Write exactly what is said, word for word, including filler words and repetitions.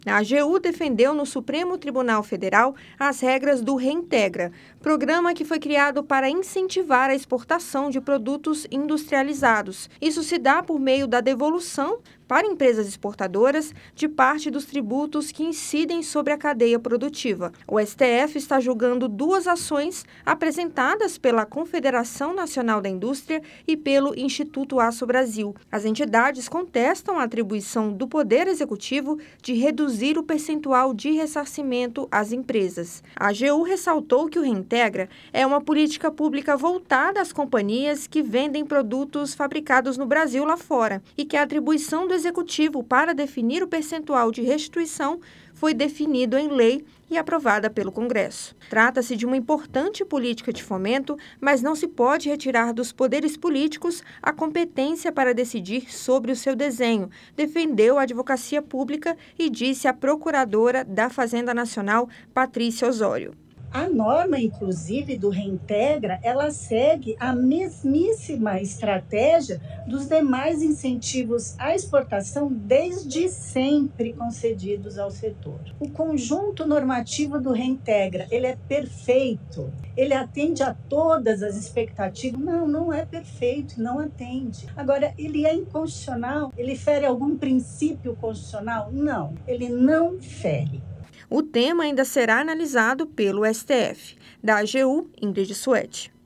A AGU defendeu no Supremo Tribunal Federal as regras do Reintegra, programa que foi criado para incentivar a exportação de produtos industrializados. Isso se dá por meio da devolução para empresas exportadoras de parte dos tributos que incidem sobre a cadeia produtiva. O S T F está julgando duas ações apresentadas pela Confederação Nacional da Indústria e pelo Instituto Aço Brasil. As entidades contestam a atribuição do Poder Executivo de reduzir o percentual de ressarcimento às empresas. A AGU ressaltou que o Reintegra é uma política pública voltada às companhias que vendem produtos fabricados no Brasil lá fora e que a atribuição do Executivo para definir o percentual de restituição foi definido em lei e aprovada pelo Congresso. Trata-se de uma importante política de fomento, mas não se pode retirar dos poderes políticos a competência para decidir sobre o seu desenho, defendeu a Advocacia Pública e disse a procuradora da Fazenda Nacional, Patrícia Osório. A norma, inclusive, do Reintegra, ela segue a mesmíssima estratégia dos demais incentivos à exportação desde sempre concedidos ao setor. O conjunto normativo do Reintegra, ele é perfeito, ele atende a todas as expectativas. Não, não é perfeito, não atende. Agora, ele é inconstitucional? Ele fere algum princípio constitucional? Não, ele não fere. O tema ainda será analisado pelo S T F. Da AGU, Ingrid Suete.